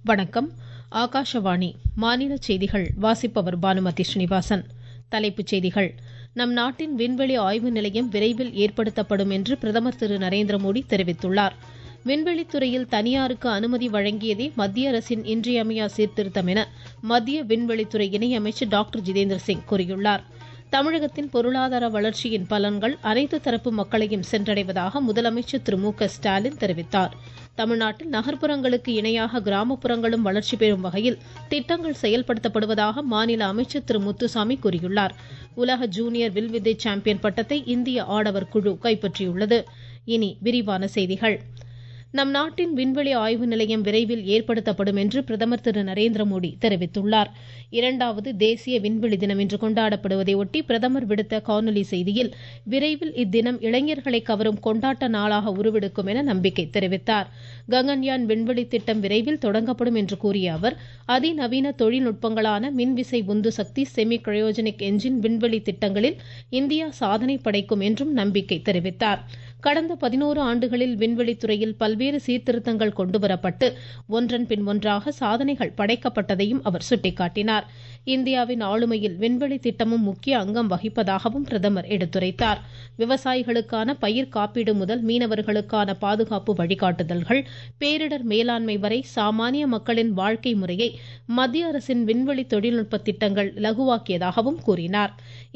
வணக்கம். ஆகாஷவாணி. மாநில செய்திகள் வாசிப்பவர் பானுமதி ஸ்ரீனிவாசன். தலைப்புச் செய்திகள். நம் நாட்டின் விண்வெளி ஆய்வு நிலையம் விரைவில் ஏற்படுத்தப்படும் என்று பிரதமர் திரு நரேந்திர மோடி தெரிவித்துள்ளார். விண்வெளித்துறையில் தனியாருக்கு அனுமதி வழங்கியதே மத்திய அரசின் இன்றியமையா சீர்திருத்தம் என மத்திய விண்வெளித்துறை இணையமைச்சர் டாக்டர் ஜிதேந்திர சிங் கூறியுள்ளார். தமிழகத்தின் பொருளாதார வளர்ச்சியின் பலன்கள் அனைத்து தரப்பு மக்களையும் சென்றடைவதாக முதலமைச்சர் திரு மு.க. ஸ்டாலின் தெரிவித்தார். தமிழ்நாட்டில் நகர்ப்புறங்களுக்கு இணையாக கிராமப்புறங்களும் வளர்ச்சி பெறும் வகையில் திட்டங்கள் செயல்படுத்தப்படுவதாக மாநில அமைச்சர் திரு முத்துசாமி கூறியுள்ளார். உலக ஜூனியர் வில்வித்தை சாம்பியன் பட்டத்தை இந்திய ஆடவர் குழு கைப்பற்றியுள்ளது. இனி விரிவான செய்திகள். நம் நாட்டின் விண்வெளி ஆய்வு நிலையம் விரைவில் ஏற்படுத்தப்படும் என்று பிரதமர் திரு நரேந்திர மோடி தெரிவித்துள்ளார். 2வது தேசிய விண்வெளி தினம் இன்று கொண்டாடப்படுவதை ஒட்டி பிரதமர் விடுத்த காணொலி செய்தியில் விரைவில் இத்தினம் இளைஞர்களை கவரும் கொண்டாட்ட நாளாக உருவெடுக்கும் என நம்பிக்கை தெரிவித்தார். ககன்யான் விண்வெளி திட்டம் விரைவில் தொடங்கப்படும் என்று கூறிய அவர் அதிநவீன தொழில்நுட்பங்களான மின்விசை உந்து சக்தி, செமி கிரையோஜெனிக் என்ஜின் விண்வெளி திட்டங்களில் இந்தியா சாதனை படைக்கும் என்றும் நம்பிக்கை தெரிவித்தார். கடந்த 11 ஆண்டுகளில் விண்வெளித்துறையில் பல்வேறு சீர்திருத்தங்கள் கொண்டுவரப்பட்டு ஒன்றன் பின் ஒன்றாக சாதனைகள் படைக்கப்பட்டதையும் அவர் சுட்டிக்காட்டினார். இந்தியாவின் ஆளுமையில் விண்வெளி திட்டமும் முக்கிய அங்கம் வகிப்பதாகவும் பிரதமர் எடுத்துரைத்தார். விவசாயிகளுக்கான பயிர் காப்பீடு முதல் மீனவர்களுக்கான பாதுகாப்பு வழிகாட்டுதல்கள், பேரிடர் மேலாண்மை வரை சாமானிய மக்களின் வாழ்க்கை முறையை மத்திய அரசின் விண்வெளி தொழில்நுட்ப திட்டங்கள் இலகுவாக்கியதாகவும் கூறினார்.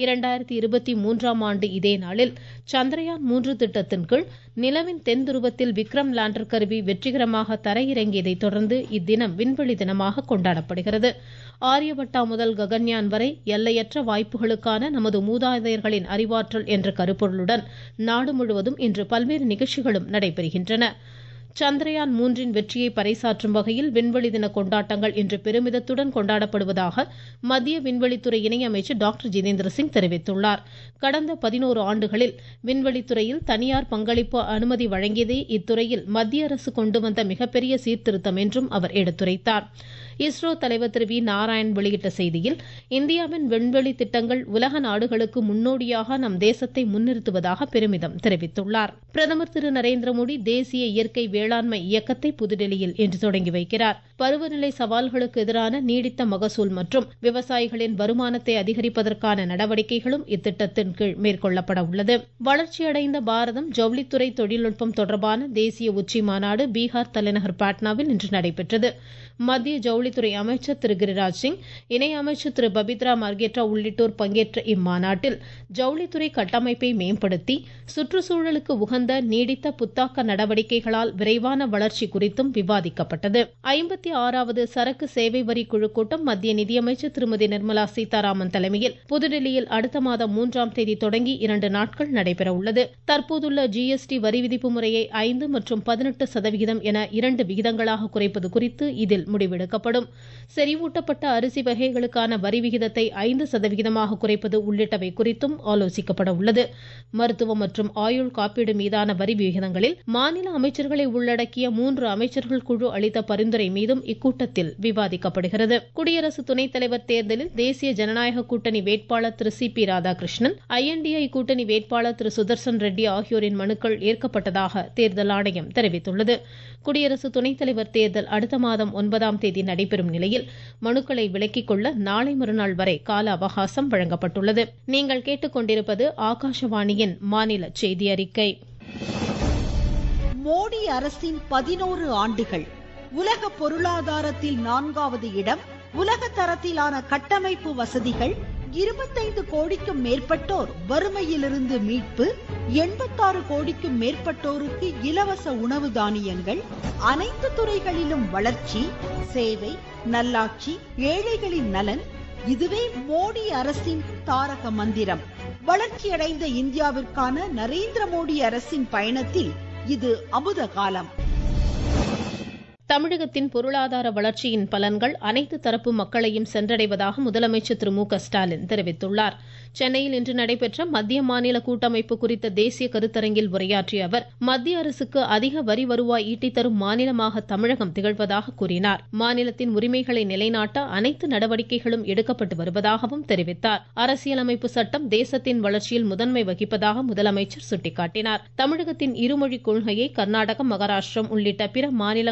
2023ஆம் ஆண்டு இதே நாளில் சந்திரயான் 3 திட்டத்தின் கீழ் நிலவின் தென் துருவத்தில் விக்ரம் லேண்டர் கருவி வெற்றிகரமாக தரையிறங்கியதை தொடர்ந்து இத்தினம் விண்வெளி தினமாக கொண்டாடப்படுகிறது. ஆரியபட்டா முதல் ககன்யான் வரை எல்லையற்ற வாய்ப்புகளுக்கான நமது மூதாதையர்களின் அறிவாற்றல் என்ற கருப்பொருளுடன் நாடு முழுவதும் இன்று பல்வேறு நிகழ்ச்சிகளும் நடைபெறுகின்றன. சந்திரயான் 3 வெற்றியை பறைசாற்றும் வகையில் விண்வெளி தின கொண்டாட்டங்கள் இன்று பெருமிதத்துடன் கொண்டாடப்படுவதாக மத்திய விண்வெளித்துறை இணையமைச்சர் டாக்டர் ஜிதேந்திர சிங் தெரிவித்துள்ளார். கடந்த 11 ஆண்டுகளில் விண்வெளித்துறையில் தனியார் பங்களிப்பு அனுமதி வழங்கியதே இத்துறையில் மத்திய அரசு கொண்டு வந்த மிகப்பெரிய சீர்திருத்தம் என்றும் அவர் எடுத்துரைத்தார். இஸ்ரோ தலைவர் திரு வி. நாராயண் வெளியிட்ட செய்தியில் இந்தியாவின் விண்வெளி திட்டங்கள் உலக நாடுகளுக்கு முன்னோடியாக நம் தேசத்தை முன்னிறுத்துவதாக பெருமிதம் தெரிவித்துள்ளார். பிரதமர் திரு நரேந்திர மோடி தேசிய இயற்கை வேளாண்மை இயக்கத்தை புதுடெல்லியில் இன்று தொடங்கி வைக்கிறார். பருவநிலை சவால்களுக்கு எதிரான நீடித்த மகசூல் மற்றும் விவசாயிகளின் வருமானத்தை அதிகரிப்பதற்கான நடவடிக்கைகளும் இத்திட்டத்தின் கீழ் மேற்கொள்ளப்பட உள்ளது. வளர்ச்சியடைந்த பாரதம் ஜவுளித்துறை தொழில்நுட்பம் தொடர்பான தேசிய உச்சி மாநாடு பீகார் தலைநகர் பாட்னாவில் இன்று நடைபெற்றது. மத்திய ஜவுளித்துறை அமைச்சர் திரு கிரிராஜ் சிங், இணை அமைச்சர் திரு பபித்ரா மார்கெட்ரா உள்ளிட்டோர் பங்கேற்ற இம்மாநாட்டில் ஜவுளித்துறை கட்டமைப்பை மேம்படுத்தி சுற்றுச்சூழலுக்கு உகந்த நீடித்த புத்தாக்க நடவடிக்கைகளால் விரைவான வளர்ச்சி குறித்தும் விவாதிக்கப்பட்டது. 56வது சரக்கு சேவை வரி குழு கூட்டம் மத்திய நிதியமைச்சர் திருமதி நிர்மலா சீதாராமன் தலைமையில் புதுடெல்லியில் அடுத்த மாதம் 3ஆம் தேதி தொடங்கி 2 நாட்கள் நடைபெற உள்ளது. தற்போதுள்ள ஜிஎஸ்டி வரி விதிப்பு முறையை 5 மற்றும் 18% என 2 விகிதங்களாக குறைப்பது குறித்து இதில் முடிவெடுக்கப்படும். செறிவூட்டப்பட்ட அரிசி வகைகளுக்கான வரி விகிதத்தை 5% குறைப்பது உள்ளிட்டவை குறித்தும் ஆலோசிக்கப்பட உள்ளது. மருத்துவ மற்றும் ஆயுள் காப்பீடு மீதான வரி விகிதங்களில் மாநில அமைச்சர்களை உள்ளடக்கிய 3 அமைச்சர்கள் குழு அளித்த பரிந்துரை மீதும் இக்கூட்டத்தில் விவாதிக்கப்படுகிறது. குடியரசு துணைத் தலைவர் தேர்தலில் தேசிய ஜனநாயக கூட்டணி வேட்பாளர் திரு சி.பி. ராதாகிருஷ்ணன், INDI கூட்டணி வேட்பாளர் திரு சுதர்சன் ரெட்டி ஆகியோரின் மனுக்கள் ஏற்கப்பட்டதாக தேர்தல் ஆணையம் தெரிவித்துள்ளது. குடியரசு துணைத் தலைவர் தேர்தல் அடுத்த மாதம் 9ஆம் தேதி நடைபெறும் நிலையில் மனுக்களை விலக்கிக் கொள்ள நாளை மறுநாள் வரை கால அவகாசம் வழங்கப்பட்டுள்ளது. நீங்கள் கேட்டுக்கொண்டிருப்பது ஆகாஷவாணியின் மாநில செய்தி அறிக்கை. மோடி அரசின் 11 ஆண்டுகள். உலக பொருளாதாரத்தில் 4வது இடம், உலக தரத்திலான கட்டமைப்பு வசதிகள், 25 கோடிக்கும் மேற்பட்டோர் வறுமையிலிருந்து மீட்பு, 86 கோடிக்கும் மேற்பட்டோருக்கு இலவச உணவு தானியங்கள், அனைத்து துறைகளிலும் வளர்ச்சி, சேவை, நல்லாட்சி, ஏழைகளின் நலன். இதுவே மோடி அரசின் தாரக மந்திரம். வளர்ச்சியடைந்த இந்தியாவிற்கான நரேந்திர மோடி அரசின் பயணத்தில் இது அமுத காலம். தமிழகத்தின் பொருளாதார வளர்ச்சியின் பலன்கள் அனைத்து தரப்பு மக்களையும் சென்றடைவதாக முதலமைச்சர் திரு மு.க. ஸ்டாலின் தெரிவித்துள்ளார். சென்னையில் இன்று நடைபெற்ற மத்திய மாநில கூட்டமைப்பு குறித்த தேசிய கருத்தரங்கில் உரையாற்றிய அவர் மத்திய அரசுக்கு அதிக வரி வருவாய் ஈட்டித்தரும் மாநிலமாக தமிழகம் திகழ்வதாக கூறினார். மாநிலத்தின் உரிமைகளை நிலைநாட்ட அனைத்து நடவடிக்கைகளும் எடுக்கப்பட்டு வருவதாகவும் தெரிவித்தார். அரசியலமைப்பு சட்டம் தேசத்தின் வளர்ச்சியில் முதன்மை வகிப்பதாக முதலமைச்சர் சுட்டிக்காட்டினார். தமிழகத்தின் இருமொழி கொள்கையை கர்நாடகம், மகாராஷ்டிரம் உள்ளிட்ட பிற மாநிலங்களும்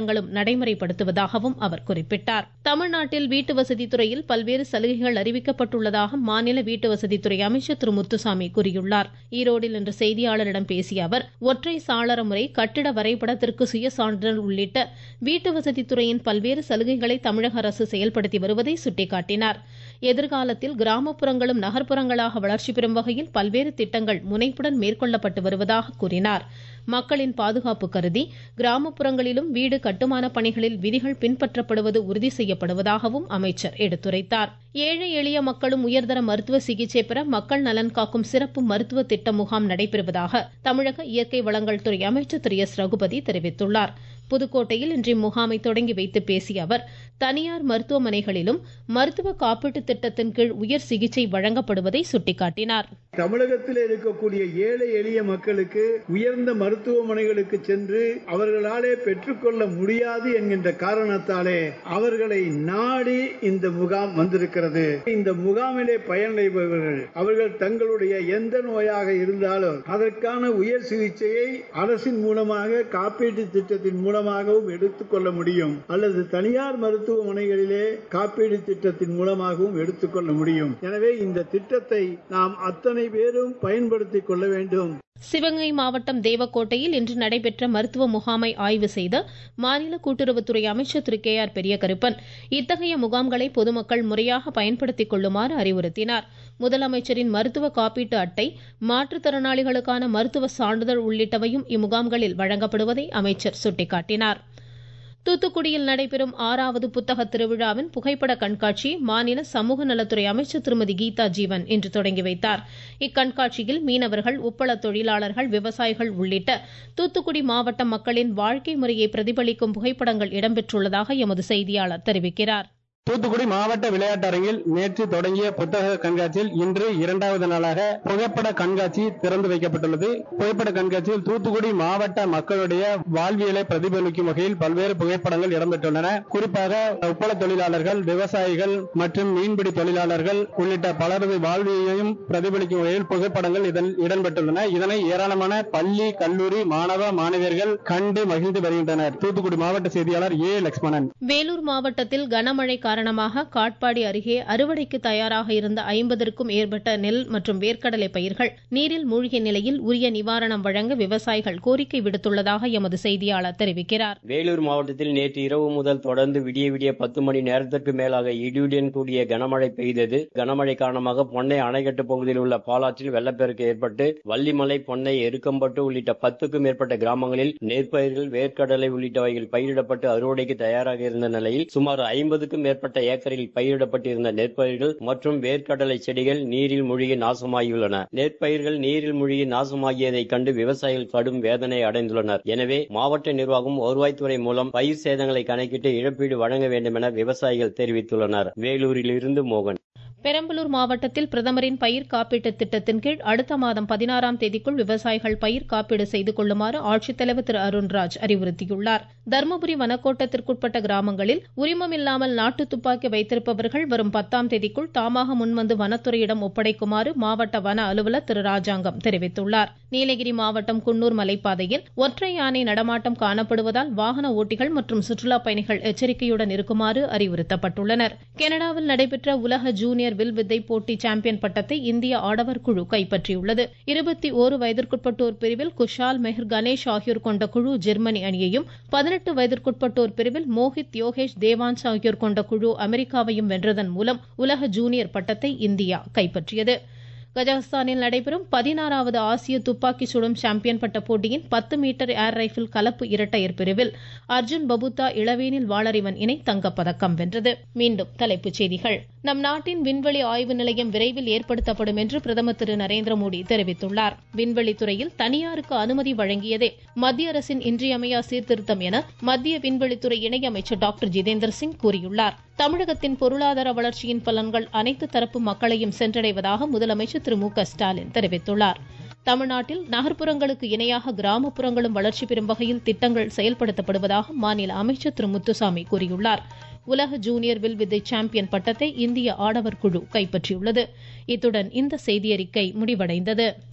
நடைமுறைப்படுத்துவதாகவும் அவர் குறிப்பிட்டார். தமிழ்நாட்டில் வீட்டு வசதி துறையில் பல்வேறு சலுகைகள் அறிவிக்கப்பட்டுள்ளதாக மாநில வீட்டு வசதித்துறை அமைச்சர் திரு முத்துசாமி கூறியுள்ளார். ஈரோடில் இன்று செய்தியாளரிடம் பேசிய அவர், ஒற்றை சாளர முறை, கட்டிட வரைபடத்திற்கு சுயசான்றிதழ் உள்ளிட்ட வீட்டு வசதித்துறையின் பல்வேறு சலுகைகளை தமிழக அரசு செயல்படுத்தி வருவதை சுட்டிக்காட்டினார். எதிர்காலத்தில் கிராமப்புறங்களும் நகர்ப்புறங்களாக வளர்ச்சி பெறும் வகையில் பல்வேறு திட்டங்கள் முனைப்புடன் மேற்கொள்ளப்பட்டு வருவதாக கூறினார். மக்களின் பாதுகாப்பு கருதி கிராமப்புறங்களிலும் வீடு கட்டுமான பணிகளில் விதிகள் பின்பற்றப்படுவது உறுதி செய்யப்படுவதாகவும் அமைச்சர் எடுத்துரைத்தார். ஏழை எளிய மக்களும் உயர்தர மருத்துவ சிகிச்சை பெற மக்கள் நலன் காக்கும் சிறப்பு மருத்துவ திட்ட முகாம் நடைபெறுவதாக தமிழக இயற்கை வளங்கள் துறை அமைச்சர் திரு எஸ் ரகுபதி தெரிவித்துள்ளார். புதுக்கோட்டையில் இன்று முகாமை தொடங்கி வைத்து பேசிய அவர், தனியார் மருத்துவமனைகளிலும் மருத்துவ காப்பீட்டு திட்டத்தின் கீழ் உயர் சிகிச்சை வழங்கப்படுவதை சுட்டிக்காட்டினார். தமிழகத்தில் இருக்கக்கூடிய ஏழை எளிய மக்களுக்கு உயர்ந்த மருத்துவமனைகளுக்கு சென்று அவர்களாலே பெற்றுக்கொள்ள முடியாது என்கின்ற காரணத்தாலே அவர்களை நாடி இந்த முகாம் வந்திருக்கிறது. இந்த முகாமிலே பயனடைபவர்கள் அவர்கள் தங்களுடைய எந்த நோயாக இருந்தாலும் அதற்கான உயர் சிகிச்சையை அரசின் மூலமாக காப்பீட்டு திட்டத்தின் மூலமாகவும் எடுத்துக்கொள்ள முடியும், அல்லது தனியார் மருத்துவமனைகளிலே காப்பீடு திட்டத்தின் மூலமாகவும் எடுத்துக்கொள்ள முடியும். எனவே இந்த திட்டத்தை நாம் அத்தனை பேரும் பயன்படுத்திக் கொள்ள வேண்டும். சிவகங்கை மாவட்டம் தேவக்கோட்டையில் இன்று நடைபெற்ற மருத்துவ முகாமை ஆய்வு செய்த மாநில கூட்டுறவுத்துறை அமைச்சர் திரு கே ஆர் பெரியகருப்பன் இத்தகைய முகாம்களை பொதுமக்கள் முறையாக பயன்படுத்திக் கொள்ளுமாறு அறிவுறுத்தினார். முதலமைச்சரின் மருத்துவ காப்பீட்டு அட்டை, மாற்றுத்திறனாளிகளுக்கான மருத்துவ சான்றிதழ் உள்ளிட்டவையும் இம்முகாம்களில் வழங்கப்படுவதை அமைச்சர் சுட்டிக்காட்டினார். தூத்துக்குடியில் நடைபெறும் 6வது புத்தக திருவிழாவின் புகைப்பட கண்காட்சியை மாநில சமூக நலத்துறை அமைச்சர் திருமதி கீதா ஜீவன் இன்று தொடங்கி வைத்தார். இக்கண்காட்சியில் மீனவர்கள், உப்பள தொழிலாளர்கள், விவசாயிகள் உள்ளிட்ட தூத்துக்குடி மாவட்ட மக்களின் வாழ்க்கை முறையை பிரதிபலிக்கும் புகைப்படங்கள் இடம்பெற்றுள்ளதாக எமது செய்தியாளர் தெரிவிக்கிறார். தூத்துக்குடி மாவட்ட விளையாட்டரங்கில் நேற்று தொடங்கிய புத்தக கண்காட்சியில் இன்று 2வது நாளாக புகைப்பட கண்காட்சி திறந்து வைக்கப்பட்டுள்ளது. புகைப்பட கண்காட்சியில் தூத்துக்குடி மாவட்ட மக்களுடைய வாழ்வியலை பிரதிபலிக்கும் வகையில் பல்வேறு புகைப்படங்கள் இடம்பெற்றுள்ளன. குறிப்பாக உப்பள தொழிலாளர்கள், விவசாயிகள் மற்றும் மீன்பிடி தொழிலாளர்கள் உள்ளிட்ட பலரது வாழ்வியலையும் பிரதிபலிக்கும் வகையில் புகைப்படங்கள் இதில் இடம்பெற்றுள்ளன. இதனை ஏராளமான பள்ளி, கல்லூரி மாணவ மாணவியர்கள் கண்டு மகிழ்ந்து வருகின்றனர். தூத்துக்குடி மாவட்ட செய்தியாளர் ஏ லட்சுமணன். வேலூர் மாவட்டத்தில் கனமழை காரணமாக காட்பாடி அருகே அறுவடைக்கு தயாராக இருந்த 50க்கும் மேற்பட்ட நெல் மற்றும் வேர்க்கடலை பயிர்கள் நீரில் மூழ்கிய நிலையில் உரிய நிவாரணம் வழங்க விவசாயிகள் கோரிக்கை விடுத்துள்ளதாக எமது செய்தியாளர் தெரிவிக்கிறார். வேலூர் மாவட்டத்தில் நேற்று இரவு முதல் தொடர்ந்து விடிய 10 மணி நேரத்திற்கு மேலாக இடியுடன் கூடிய கனமழை பெய்தது. கனமழை காரணமாக பொன்னை அணைக்கட்டு பகுதியில் உள்ள பாலாற்றில் வெள்ளப்பெருக்கு ஏற்பட்டு வள்ளிமலை, பொன்னை, எருக்கம்பட்டு உள்ளிட்ட 10க்கும் மேற்பட்ட கிராமங்களில் நெற்பயிர்கள், வேர்க்கடலை உள்ளிட்டவைகள் பயிரிடப்பட்டு அறுவடைக்கு தயாராக இருந்த நிலையில் சுமார் 50க்கும் மேற்பட்ட ஏக்கரில் பயிரிடப்பட்டிருந்த நெற்பயிர்கள் மற்றும் வேர்க்கடலை செடிகள் நீரில் மூழ்கி நாசமாகியுள்ளன. நெற்பயிர்கள் நீரில் மூழ்கி நாசமாகியதை கண்டு விவசாயிகள் கடும் வேதனை அடைந்துள்ளனர். எனவே மாவட்ட நிர்வாகம் வருவாய்த்துறை மூலம் பயிர் சேதங்களை கணக்கிட்டு இழப்பீடு வழங்க வேண்டும் என விவசாயிகள் தெரிவித்துள்ளனர். வேலூரில் இருந்து மோகன். பெரம்பலூர் மாவட்டத்தில் பிரதமரின் பயிர் காப்பீட்டு திட்டத்தின் கீழ் அடுத்த மாதம் 16ஆம் தேதிக்குள் விவசாயிகள் பயிர் காப்பீடு செய்து கொள்ளுமாறு ஆட்சித்தலைவர் திரு அருண்ராஜ் அறிவுறுத்தியுள்ளார். தர்மபுரி வனக்கோட்டத்திற்குட்பட்ட கிராமங்களில் உரிமம் இல்லாமல் நாட்டு துப்பாக்கி வைத்திருப்பவர்கள் வரும் 10ஆம் தேதிக்குள் தாமாக முன்வந்து வனத்துறையிடம் ஒப்படைக்குமாறு மாவட்ட வன அலுவலர் திரு ராஜாங்கம் தெரிவித்துள்ளார். நீலகிரி மாவட்டம் குன்னூர் மலைப்பாதையில் ஒற்றை யானை நடமாட்டம் காணப்படுவதால் வாகன ஓட்டிகள் மற்றும் சுற்றுலா பயணிகள் எச்சரிக்கையுடன் இருக்குமாறு அறிவுறுத்தப்பட்டுள்ளனர். கனடாவில் நடைபெற்ற உலக ஜூனியர் வில் வித்தை போட்டி சாம்பியன் பட்டத்தை இந்திய ஆடவர் குழு கைப்பற்றியுள்ளது. 21 வயதிற்குட்பட்டோர் பிரிவில் குஷால், மெஹர், கணேஷ் ஆகியோர் கொண்ட குழு ஜெர்மனி அணியையும், 18 வயதிற்குட்பட்டோர் பிரிவில் மோஹித், யோகேஷ், தேவான்ஷ் ஆகியோர் கொண்ட குழு அமெரிக்காவையும் வென்றதன் மூலம் உலக ஜூனியர் பட்டத்தை இந்தியா கைப்பற்றியது. கஜகஸ்தானில் நடைபெறும் 16வது ஆசிய துப்பாக்கி சுடும் சாம்பியன் பட்ட போட்டியின் 10 மீட்டர் ஏர் ரைபிள் கலப்பு இரட்டையர் பிரிவில் அர்ஜுன் பபுத்தா இளவேனில் வாளறிவன் இணை தங்கப்பதக்கம் வென்றது. மீண்டும் தலைப்புச் செய்திகள். நம் நாட்டின் விண்வெளி ஆய்வு நிலையம் விரைவில் ஏற்படுத்தப்படும் என்று பிரதமர் திரு நரேந்திர மோடி தெரிவித்துள்ளார். விண்வெளி துறையில் தனியாருக்கு அனுமதி வழங்கியதே மத்திய அரசின் இன்றியமையா சீர்திருத்தம் என மத்திய விண்வெளித்துறை இணை அமைச்சர் டாக்டர் ஜிதேந்திர சிங் கூறியுள்ளார். தமிழகத்தின் பொருளாதார வளர்ச்சியின் பலன்கள் அனைத்து தரப்பு மக்களையும் சென்றடைவதாக முதலமைச்சர் திரு மு க ஸ்டாலின் தெரிவித்துள்ளார். தமிழ்நாட்டில் நகர்ப்புறங்களுக்கு இணையாக கிராமப்புறங்களும் வளர்ச்சி பெறும் வகையில் திட்டங்கள் செயல்படுத்தப்படுவதாக மாநில அமைச்சர் திரு முத்துசாமி கூறியுள்ளார். உலக ஜூனியர் வில்வித்தை சாம்பியன் பட்டத்தை இந்திய ஆடவர் குழு கைப்பற்றியுள்ளது. இத்துடன் இந்த செய்தியறிக்கை முடிவடைந்தது.